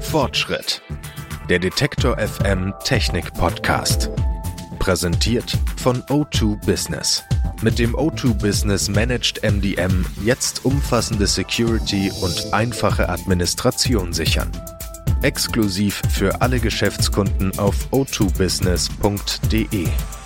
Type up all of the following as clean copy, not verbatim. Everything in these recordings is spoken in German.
Fortschritt. Der Detektor FM Technik Podcast. Präsentiert von O2 Business. Mit dem O2 Business Managed MDM jetzt umfassende Security und einfache Administration sichern. Exklusiv für alle Geschäftskunden auf o2business.de.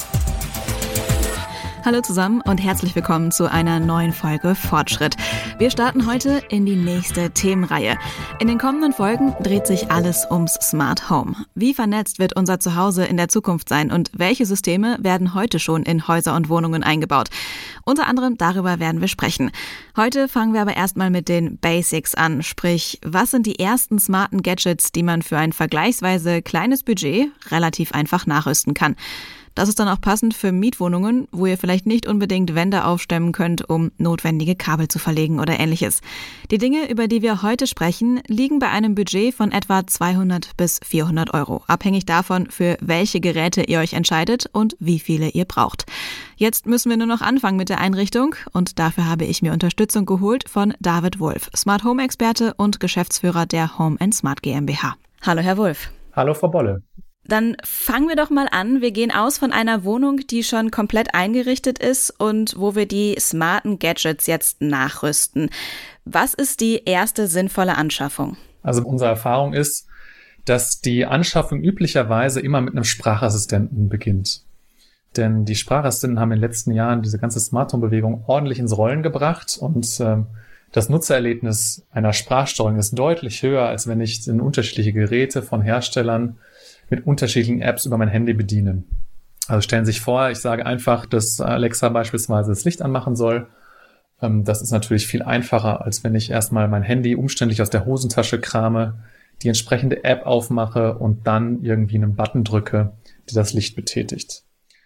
Hallo zusammen und herzlich willkommen zu einer neuen Folge Fortschritt. Wir starten heute in die nächste Themenreihe. In den kommenden Folgen dreht sich alles ums Smart Home. Wie vernetzt wird unser Zuhause in der Zukunft sein und welche Systeme werden heute schon in Häuser und Wohnungen eingebaut? Unter anderem darüber werden wir sprechen. Heute fangen wir aber erstmal mit den Basics an, sprich, was sind die ersten smarten Gadgets, die man für ein vergleichsweise kleines Budget relativ einfach nachrüsten kann? Das ist dann auch passend für Mietwohnungen, wo ihr vielleicht nicht unbedingt Wände aufstemmen könnt, um notwendige Kabel zu verlegen oder ähnliches. Die Dinge, über die wir heute sprechen, liegen bei einem Budget von etwa 200 bis 400 Euro, abhängig davon, für welche Geräte ihr euch entscheidet und wie viele ihr braucht. Jetzt müssen wir nur noch anfangen mit der Einrichtung und dafür habe ich mir Unterstützung geholt von David Wulff, Smart Home Experte und Geschäftsführer der Home & Smart GmbH. Hallo Herr Wulff. Hallo Frau Bolle. Dann fangen wir doch mal an. Wir gehen aus von einer Wohnung, die schon komplett eingerichtet ist und wo wir die smarten Gadgets jetzt nachrüsten. Was ist die erste sinnvolle Anschaffung? Also unsere Erfahrung ist, dass die Anschaffung üblicherweise immer mit einem Sprachassistenten beginnt. Denn die Sprachassistenten haben in den letzten Jahren diese ganze Smart Home Bewegung ordentlich ins Rollen gebracht und das Nutzererlebnis einer Sprachsteuerung ist deutlich höher, als wenn ich in unterschiedliche Geräte von Herstellern mit unterschiedlichen Apps über mein Handy bedienen. Also stellen Sie sich vor, ich sage einfach, dass Alexa beispielsweise das Licht anmachen soll. Das ist natürlich viel einfacher, als wenn ich erstmal mein Handy umständlich aus der Hosentasche krame, die entsprechende App aufmache und dann irgendwie einen Button drücke, der das Licht betätigt.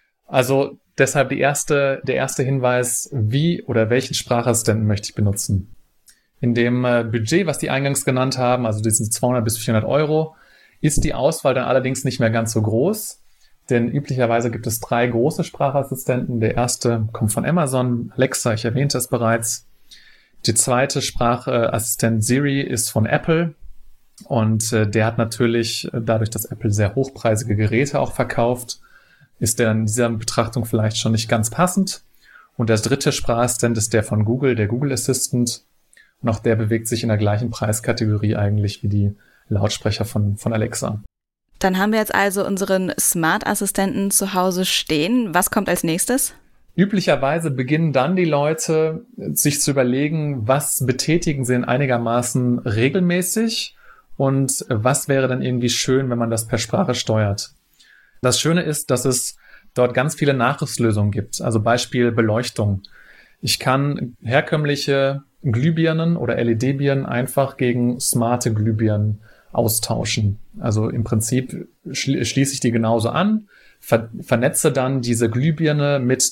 Also deshalb der erste Hinweis, wie oder welchen Sprachassistenten möchte ich benutzen. In dem Budget, was die eingangs genannt haben, also diesen 200 bis 400 Euro, ist die Auswahl dann allerdings nicht mehr ganz so groß, denn üblicherweise gibt es 3 große Sprachassistenten. Der erste kommt von Amazon, Alexa, ich erwähnte es bereits. Der zweite Sprachassistent Siri ist von Apple und der hat natürlich, dadurch, dass Apple sehr hochpreisige Geräte auch verkauft, ist der in dieser Betrachtung vielleicht schon nicht ganz passend. Und der dritte Sprachassistent ist der von Google, der Google Assistant. Und auch der bewegt sich in der gleichen Preiskategorie eigentlich wie die Lautsprecher von Alexa. Dann haben wir jetzt also unseren Smart-Assistenten zu Hause stehen. Was kommt als nächstes? Üblicherweise beginnen dann die Leute, sich zu überlegen, was betätigen sie denn einigermaßen regelmäßig und was wäre dann irgendwie schön, wenn man das per Sprache steuert. Das Schöne ist, dass es dort ganz viele Nachrüstlösungen gibt. Also Beispiel Beleuchtung. Ich kann herkömmliche Glühbirnen oder LED-Birnen einfach gegen smarte Glühbirnen austauschen. Also im Prinzip schließe ich die genauso an, vernetze dann diese Glühbirne mit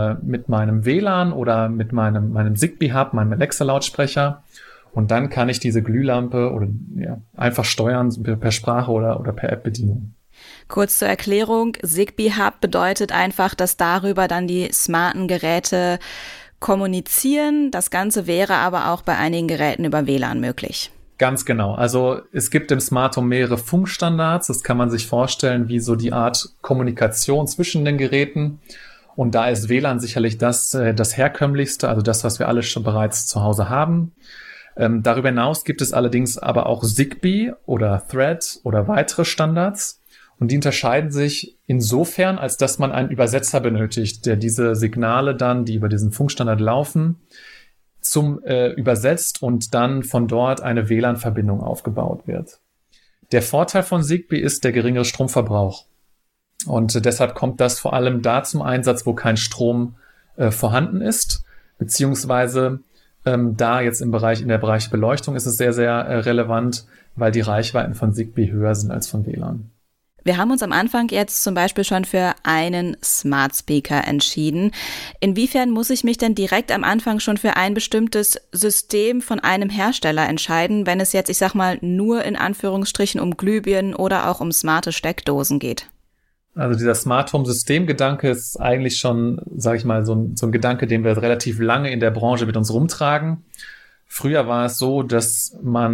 meinem WLAN oder mit meinem Zigbee-Hub, meinem Alexa-Lautsprecher und dann kann ich diese Glühlampe einfach steuern per Sprache oder per App-Bedienung. Kurz zur Erklärung, Zigbee-Hub bedeutet einfach, dass darüber dann die smarten Geräte kommunizieren. Das Ganze wäre aber auch bei einigen Geräten über WLAN möglich. Ganz genau. Also es gibt im Smart Home mehrere Funkstandards. Das kann man sich vorstellen wie so die Art Kommunikation zwischen den Geräten. Und da ist WLAN sicherlich das herkömmlichste, also das, was wir alle schon bereits zu Hause haben. Darüber hinaus gibt es allerdings aber auch Zigbee oder Thread oder weitere Standards. Und die unterscheiden sich insofern, als dass man einen Übersetzer benötigt, der diese Signale dann, die über diesen Funkstandard laufen, zum übersetzt und dann von dort eine WLAN-Verbindung aufgebaut wird. Der Vorteil von Zigbee ist der geringere Stromverbrauch. Und deshalb kommt das vor allem da zum Einsatz, wo kein Strom vorhanden ist, beziehungsweise da jetzt in der Bereich Beleuchtung ist es sehr, sehr relevant, weil die Reichweiten von Zigbee höher sind als von WLAN. Wir haben uns am Anfang jetzt zum Beispiel schon für einen Smart Speaker entschieden. Inwiefern muss ich mich denn direkt am Anfang schon für ein bestimmtes System von einem Hersteller entscheiden, wenn es jetzt, ich sag mal, nur in Anführungsstrichen um Glühbirnen oder auch um smarte Steckdosen geht? Also dieser Smart Home Systemgedanke ist eigentlich schon, sage ich mal, so ein Gedanke, den wir relativ lange in der Branche mit uns rumtragen. Früher war es so, dass man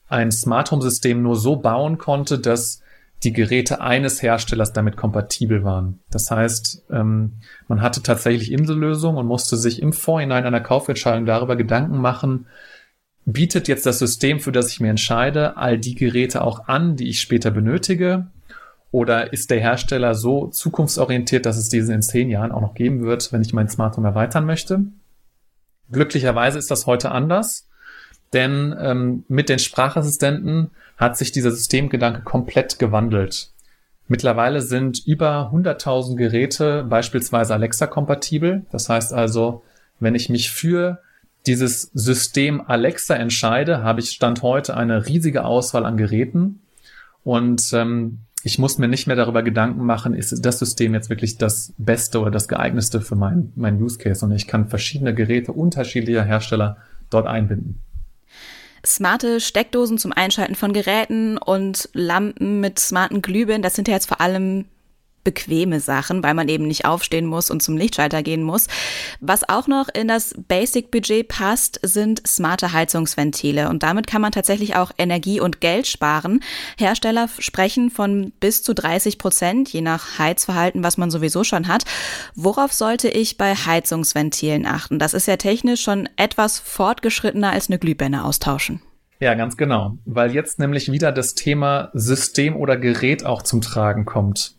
ein Smart Home System nur so bauen konnte, dass die Geräte eines Herstellers damit kompatibel waren. Das heißt, man hatte tatsächlich Insellösungen und musste sich im Vorhinein einer Kaufentscheidung darüber Gedanken machen, bietet jetzt das System, für das ich mir entscheide, all die Geräte auch an, die ich später benötige? Oder ist der Hersteller so zukunftsorientiert, dass es diesen in 10 Jahren auch noch geben wird, wenn ich mein Smart Home erweitern möchte? Glücklicherweise ist das heute anders, denn mit den Sprachassistenten hat sich dieser Systemgedanke komplett gewandelt. Mittlerweile sind über 100.000 Geräte beispielsweise Alexa-kompatibel. Das heißt also, wenn ich mich für dieses System Alexa entscheide, habe ich Stand heute eine riesige Auswahl an Geräten und ich muss mir nicht mehr darüber Gedanken machen, ist das System jetzt wirklich das Beste oder das geeignetste für mein Use Case, und ich kann verschiedene Geräte unterschiedlicher Hersteller dort einbinden. Smarte Steckdosen zum Einschalten von Geräten und Lampen mit smarten Glühbirnen, das sind ja jetzt vor allem bequeme Sachen, weil man eben nicht aufstehen muss und zum Lichtschalter gehen muss. Was auch noch in das Basic-Budget passt, sind smarte Heizungsventile. Und damit kann man tatsächlich auch Energie und Geld sparen. Hersteller sprechen von bis zu 30%, je nach Heizverhalten, was man sowieso schon hat. Worauf sollte ich bei Heizungsventilen achten? Das ist ja technisch schon etwas fortgeschrittener als eine Glühbirne austauschen. Ja, ganz genau. Weil jetzt nämlich wieder das Thema System oder Gerät auch zum Tragen kommt.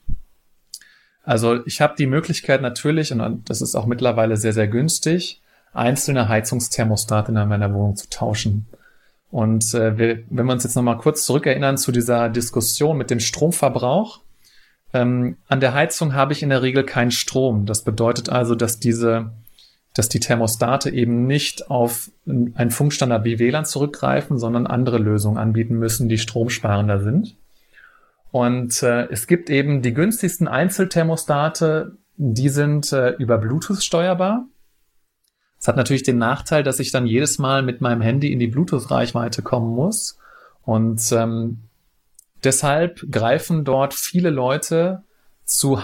Also ich habe die Möglichkeit natürlich, und das ist auch mittlerweile sehr, sehr günstig, einzelne Heizungsthermostate in meiner Wohnung zu tauschen. Und wenn wir uns jetzt nochmal kurz zurückerinnern zu dieser Diskussion mit dem Stromverbrauch, an der Heizung habe ich in der Regel keinen Strom. Das bedeutet also, dass die Thermostate eben nicht auf einen Funkstandard wie WLAN zurückgreifen, sondern andere Lösungen anbieten müssen, die stromsparender sind. Und es gibt eben die günstigsten Einzelthermostate, die sind über Bluetooth steuerbar. Das hat natürlich den Nachteil, dass ich dann jedes Mal mit meinem Handy in die Bluetooth-Reichweite kommen muss. Und deshalb greifen dort viele Leute zu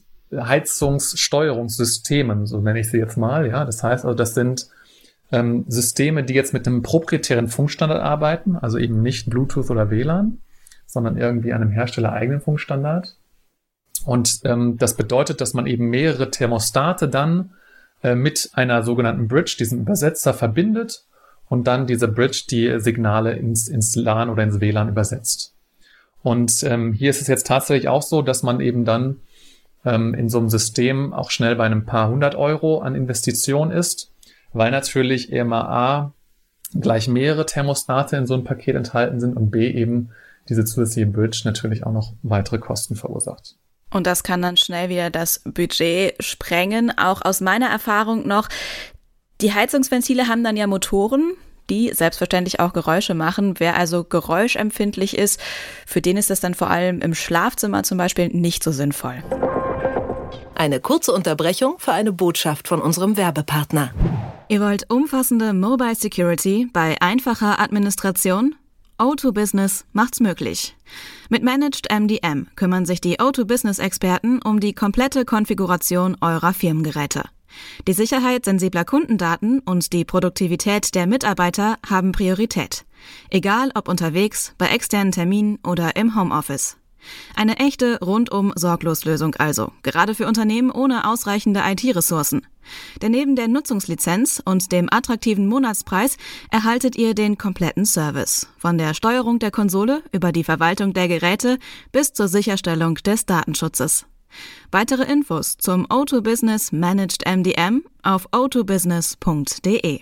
Heizungssteuerungssystemen, so nenne ich sie jetzt mal. Ja, das heißt also, das sind Systeme, die jetzt mit einem proprietären Funkstandard arbeiten, also eben nicht Bluetooth oder WLAN, sondern irgendwie einem herstellereigenen Funkstandard. Und das bedeutet, dass man eben mehrere Thermostate dann mit einer sogenannten Bridge, diesem Übersetzer, verbindet und dann diese Bridge die Signale ins LAN oder ins WLAN übersetzt. Und hier ist es jetzt tatsächlich auch so, dass man eben dann in so einem System auch schnell bei einem paar 100 Euro an Investition ist, weil natürlich EMA gleich mehrere Thermostate in so einem Paket enthalten sind und B eben diese zusätzliche Bridge natürlich auch noch weitere Kosten verursacht. Und das kann dann schnell wieder das Budget sprengen. Auch aus meiner Erfahrung noch, die Heizungsventile haben dann ja Motoren, die selbstverständlich auch Geräusche machen. Wer also geräuschempfindlich ist, für den ist das dann vor allem im Schlafzimmer zum Beispiel nicht so sinnvoll. Eine kurze Unterbrechung für eine Botschaft von unserem Werbepartner. Ihr wollt umfassende Mobile Security bei einfacher Administration? O2 Business macht's möglich. Mit Managed MDM kümmern sich die O2 Business Experten um die komplette Konfiguration eurer Firmengeräte. Die Sicherheit sensibler Kundendaten und die Produktivität der Mitarbeiter haben Priorität. Egal ob unterwegs, bei externen Terminen oder im Homeoffice. Eine echte Rundum-Sorglos-Lösung also, gerade für Unternehmen ohne ausreichende IT-Ressourcen. Denn neben der Nutzungslizenz und dem attraktiven Monatspreis erhaltet ihr den kompletten Service. Von der Steuerung der Konsole über die Verwaltung der Geräte bis zur Sicherstellung des Datenschutzes. Weitere Infos zum O2 Business Managed MDM auf o2business.de.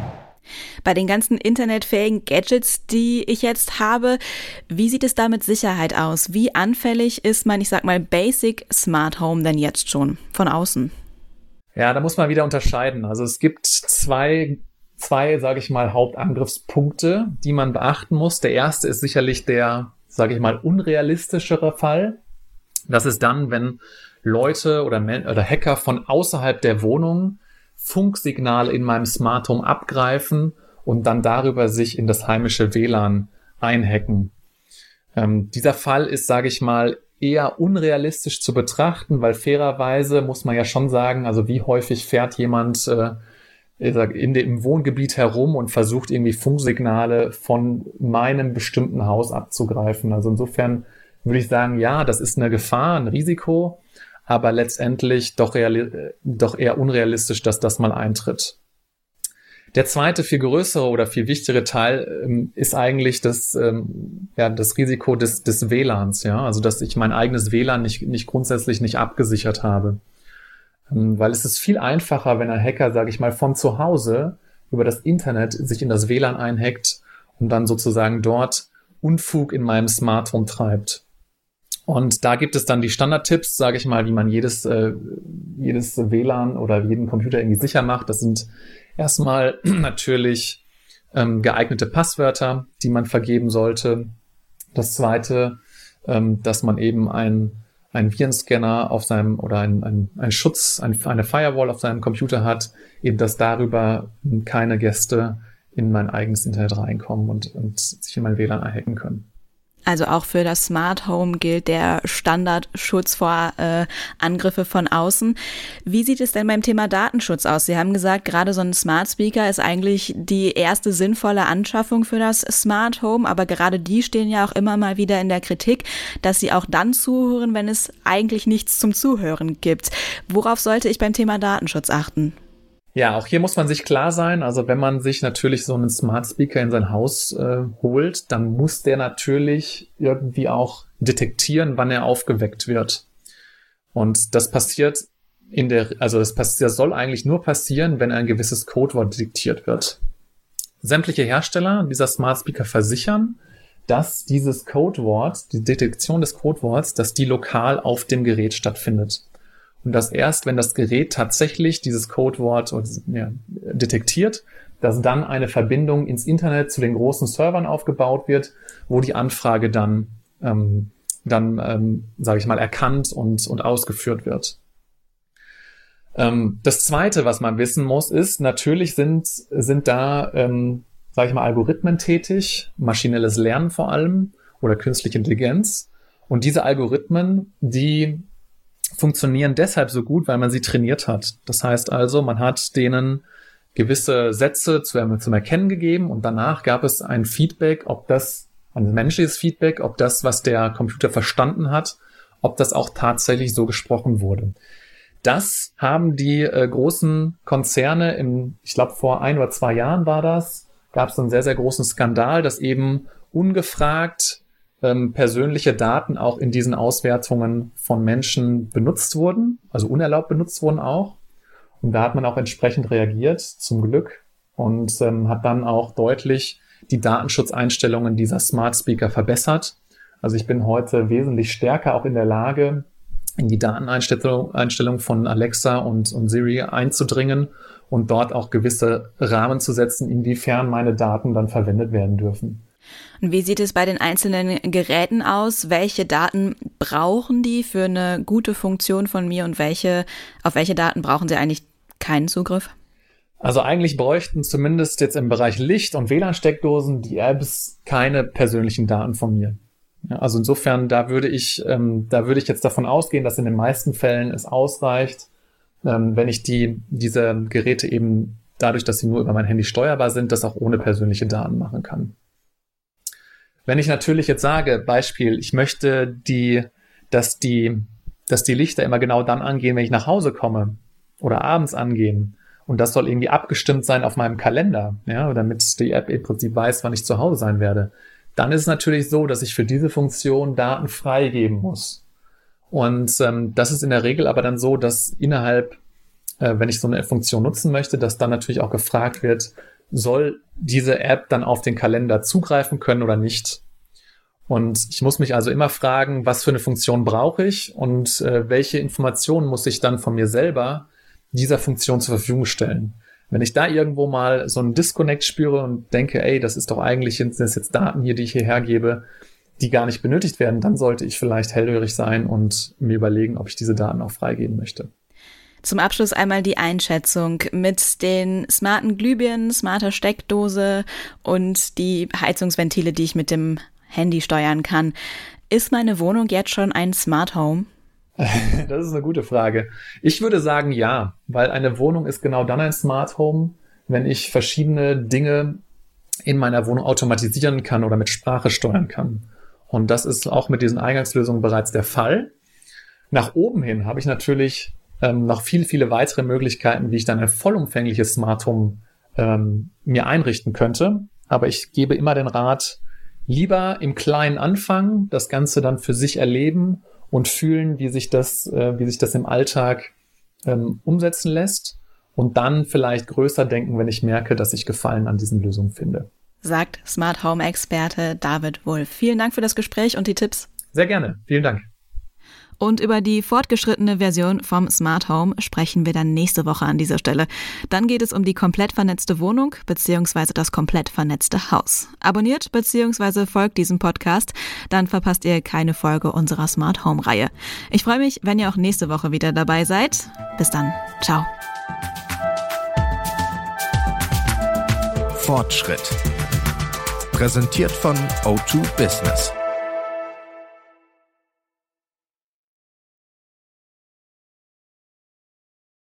Bei den ganzen internetfähigen Gadgets, die ich jetzt habe, wie sieht es da mit Sicherheit aus? Wie anfällig ist mein, ich sag mal, Basic Smart Home denn jetzt schon von außen? Ja, da muss man wieder unterscheiden. Also es gibt zwei, sage ich mal, Hauptangriffspunkte, die man beachten muss. Der erste ist sicherlich der, sage ich mal, unrealistischere Fall. Das ist dann, wenn Leute oder Hacker von außerhalb der Wohnung Funksignale in meinem Smart Home abgreifen und dann darüber sich in das heimische WLAN einhacken. Dieser Fall ist, sage ich mal, eher unrealistisch zu betrachten, weil fairerweise muss man ja schon sagen, also wie häufig fährt jemand im Wohngebiet herum und versucht irgendwie Funksignale von meinem bestimmten Haus abzugreifen. Also insofern würde ich sagen, ja, das ist eine Gefahr, ein Risiko, aber letztendlich doch eher unrealistisch, dass das mal eintritt. Der zweite, viel größere oder viel wichtigere Teil ist eigentlich das Risiko des WLANs, ja, also dass ich mein eigenes WLAN nicht grundsätzlich nicht abgesichert habe. Weil es ist viel einfacher, wenn ein Hacker, sage ich mal, von zu Hause über das Internet sich in das WLAN einhackt und dann sozusagen dort Unfug in meinem Smartphone treibt. Und da gibt es dann die Standardtipps, sage ich mal, wie man jedes WLAN oder jeden Computer irgendwie sicher macht. Das sind erstmal natürlich geeignete Passwörter, die man vergeben sollte. Das zweite, dass man eben ein Virenscanner auf seinem oder ein Schutz, eine Firewall auf seinem Computer hat, eben dass darüber keine Gäste in mein eigenes Internet reinkommen und sich in mein WLAN einhacken können. Also auch für das Smart Home gilt der Standardschutz vor Angriffe von außen. Wie sieht es denn beim Thema Datenschutz aus? Sie haben gesagt, gerade so ein Smart Speaker ist eigentlich die erste sinnvolle Anschaffung für das Smart Home, aber gerade die stehen ja auch immer mal wieder in der Kritik, dass sie auch dann zuhören, wenn es eigentlich nichts zum Zuhören gibt. Worauf sollte ich beim Thema Datenschutz achten? Ja, auch hier muss man sich klar sein, also wenn man sich natürlich so einen Smart Speaker in sein Haus holt, dann muss der natürlich irgendwie auch detektieren, wann er aufgeweckt wird. Und das passiert das soll eigentlich nur passieren, wenn ein gewisses Codewort detektiert wird. Sämtliche Hersteller dieser Smart Speaker versichern, dass dieses Codewort, die Detektion des Codeworts, dass die lokal auf dem Gerät stattfindet. Und dass erst, wenn das Gerät tatsächlich dieses Codewort detektiert, dass dann eine Verbindung ins Internet zu den großen Servern aufgebaut wird, wo die Anfrage dann sage ich mal, erkannt und ausgeführt wird. Das Zweite, was man wissen muss, ist, natürlich sind da, sage ich mal, Algorithmen tätig, maschinelles Lernen vor allem oder künstliche Intelligenz. Und diese Algorithmen, die funktionieren deshalb so gut, weil man sie trainiert hat. Das heißt also, man hat denen gewisse Sätze zum Erkennen gegeben und danach gab es ein Feedback, ein menschliches Feedback, ob das, was der Computer verstanden hat, ob das auch tatsächlich so gesprochen wurde. Das haben die großen Konzerne ich glaube vor 1 oder 2 Jahren gab es einen sehr, sehr großen Skandal, dass eben ungefragt persönliche Daten auch in diesen Auswertungen von Menschen benutzt wurden, also unerlaubt benutzt wurden auch. Und da hat man auch entsprechend reagiert, zum Glück, und hat dann auch deutlich die Datenschutzeinstellungen dieser Smart Speaker verbessert. Also ich bin heute wesentlich stärker auch in der Lage, in die Dateneinstellung von Alexa und Siri einzudringen und dort auch gewisse Rahmen zu setzen, inwiefern meine Daten dann verwendet werden dürfen. Und wie sieht es bei den einzelnen Geräten aus? Welche Daten brauchen die für eine gute Funktion von mir und auf welche Daten brauchen sie eigentlich keinen Zugriff? Also eigentlich bräuchten zumindest jetzt im Bereich Licht- und WLAN-Steckdosen die Apps keine persönlichen Daten von mir. Ja, also insofern, da würde ich jetzt davon ausgehen, dass in den meisten Fällen es ausreicht, wenn ich diese Geräte eben dadurch, dass sie nur über mein Handy steuerbar sind, das auch ohne persönliche Daten machen kann. Wenn ich natürlich jetzt sage, Beispiel, ich möchte dass die Lichter immer genau dann angehen, wenn ich nach Hause komme oder abends angehen, und das soll irgendwie abgestimmt sein auf meinem Kalender, ja, damit die App im Prinzip weiß, wann ich zu Hause sein werde, dann ist es natürlich so, dass ich für diese Funktion Daten freigeben muss. Und das ist in der Regel aber dann so, dass wenn ich so eine Funktion nutzen möchte, dass dann natürlich auch gefragt wird, soll diese App dann auf den Kalender zugreifen können oder nicht? Und ich muss mich also immer fragen, was für eine Funktion brauche ich und welche Informationen muss ich dann von mir selber dieser Funktion zur Verfügung stellen. Wenn ich da irgendwo mal so einen Disconnect spüre und denke, das ist doch eigentlich sind jetzt Daten hier, die ich hierher gebe, die gar nicht benötigt werden, dann sollte ich vielleicht hellhörig sein und mir überlegen, ob ich diese Daten auch freigeben möchte. Zum Abschluss einmal die Einschätzung mit den smarten Glühbirnen, smarter Steckdose und die Heizungsventile, die ich mit dem Handy steuern kann. Ist meine Wohnung jetzt schon ein Smart Home? Das ist eine gute Frage. Ich würde sagen, ja, weil eine Wohnung ist genau dann ein Smart Home, wenn ich verschiedene Dinge in meiner Wohnung automatisieren kann oder mit Sprache steuern kann. Und das ist auch mit diesen Eingangslösungen bereits der Fall. Nach oben hin habe ich natürlich noch viele weitere Möglichkeiten, wie ich dann ein vollumfängliches Smart Home mir einrichten könnte. Aber ich gebe immer den Rat, lieber im Kleinen anfangen, das Ganze dann für sich erleben und fühlen, wie sich das im Alltag umsetzen lässt und dann vielleicht größer denken, wenn ich merke, dass ich Gefallen an diesen Lösungen finde. Sagt Smart Home Experte David Wulff. Vielen Dank für das Gespräch und die Tipps. Sehr gerne. Vielen Dank. Und über die fortgeschrittene Version vom Smart Home sprechen wir dann nächste Woche an dieser Stelle. Dann geht es um die komplett vernetzte Wohnung bzw. das komplett vernetzte Haus. Abonniert bzw. folgt diesem Podcast, dann verpasst ihr keine Folge unserer Smart Home Reihe. Ich freue mich, wenn ihr auch nächste Woche wieder dabei seid. Bis dann. Ciao. Fortschritt. Präsentiert von O2 Business.